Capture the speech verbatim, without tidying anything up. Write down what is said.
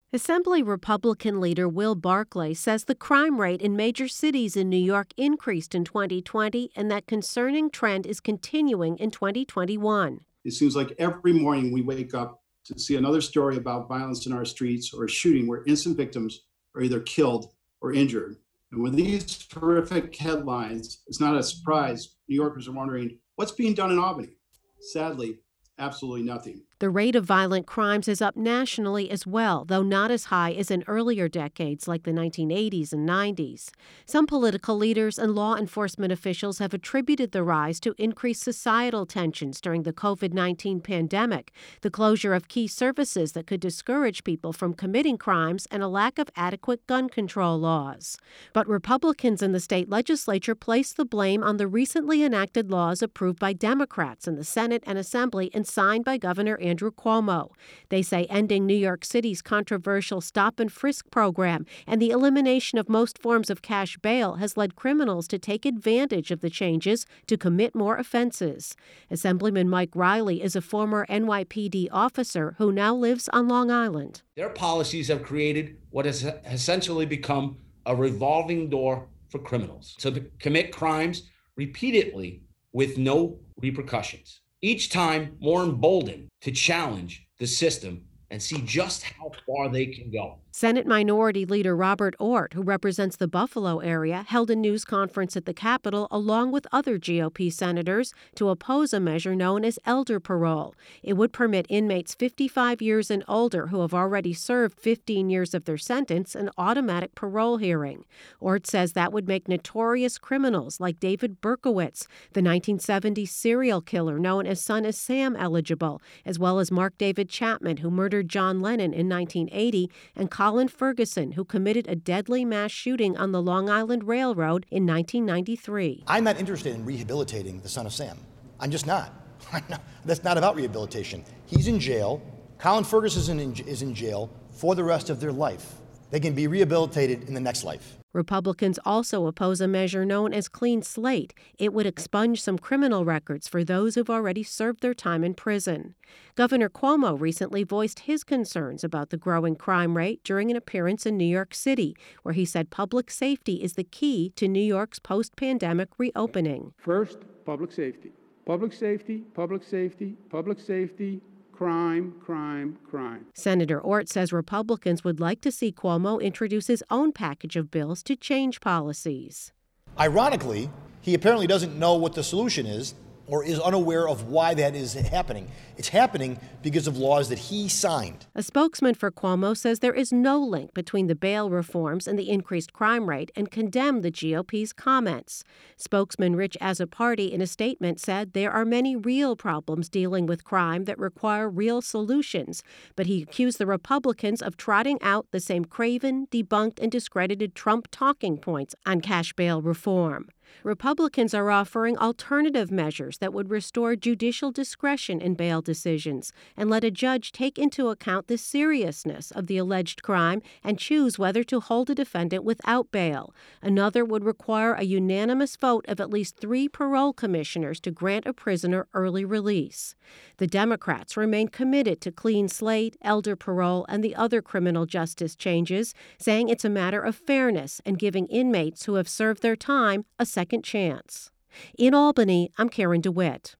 Assembly Republican leader Will Barclay says the crime rate in major cities in New York increased in twenty twenty and that concerning trend is continuing in twenty twenty-one. It seems like every morning we wake up to see another story about violence in our streets or a shooting where innocent victims are either killed or injured. And with these horrific headlines, it's not a surprise New Yorkers are wondering what's being done in Albany. Sadly, absolutely nothing. The rate of violent crimes is up nationally as well, though not as high as in earlier decades like the nineteen eighties and nineties. Some political leaders and law enforcement officials have attributed the rise to increased societal tensions during the covid nineteen pandemic, the closure of key services that could discourage people from committing crimes, and a lack of adequate gun control laws. But Republicans in the state legislature place the blame on the recently enacted laws approved by Democrats in the Senate and Assembly and signed by Governor Andrew Cuomo. They say ending New York City's controversial stop and frisk program and the elimination of most forms of cash bail has led criminals to take advantage of the changes to commit more offenses. Assemblyman Mike Riley is a former N Y P D officer who now lives on Long Island. Their policies have created what has essentially become a revolving door for criminals to commit crimes repeatedly with no repercussions. Each time more emboldened to challenge the system and see just how far they can go. Senate Minority Leader Robert Ortt, who represents the Buffalo area, held a news conference at the Capitol along with other G O P senators to oppose a measure known as elder parole. It would permit inmates fifty-five years and older who have already served fifteen years of their sentence an automatic parole hearing. Ortt says that would make notorious criminals like David Berkowitz, the nineteen seventies serial killer known as Son of Sam, eligible, as well as Mark David Chapman, who murdered John Lennon in nineteen eighty, and Colin Ferguson, who committed a deadly mass shooting on the Long Island Railroad in nineteen ninety-three. I'm not interested in rehabilitating the Son of Sam. I'm just not. That's not about rehabilitation. He's in jail. Colin Ferguson is in, is in jail for the rest of their life. They can be rehabilitated in the next life. Republicans also oppose a measure known as Clean Slate. It would expunge some criminal records for those who've already served their time in prison. Governor Cuomo recently voiced his concerns about the growing crime rate during an appearance in New York City, where he said public safety is the key to New York's post-pandemic reopening. First, public safety. Public safety, public safety, public safety. Crime, crime, crime. Senator Ortt says Republicans would like to see Cuomo introduce his own package of bills to change policies. Ironically, he apparently doesn't know what the solution is or is unaware of why that is happening. It's happening because of laws that he signed. A spokesman for Cuomo says there is no link between the bail reforms and the increased crime rate and condemned the G O P's comments. Spokesman Rich Azzopardi in a statement said there are many real problems dealing with crime that require real solutions, but he accused the Republicans of trotting out the same craven, debunked, and discredited Trump talking points on cash bail reform. Republicans are offering alternative measures that would restore judicial discretion in bail decisions and let a judge take into account the seriousness of the alleged crime and choose whether to hold a defendant without bail. Another would require a unanimous vote of at least three parole commissioners to grant a prisoner early release. The Democrats remain committed to clean slate, elder parole, and the other criminal justice changes, saying it's a matter of fairness and giving inmates who have served their time a second chance. In Albany, I'm Karen DeWitt.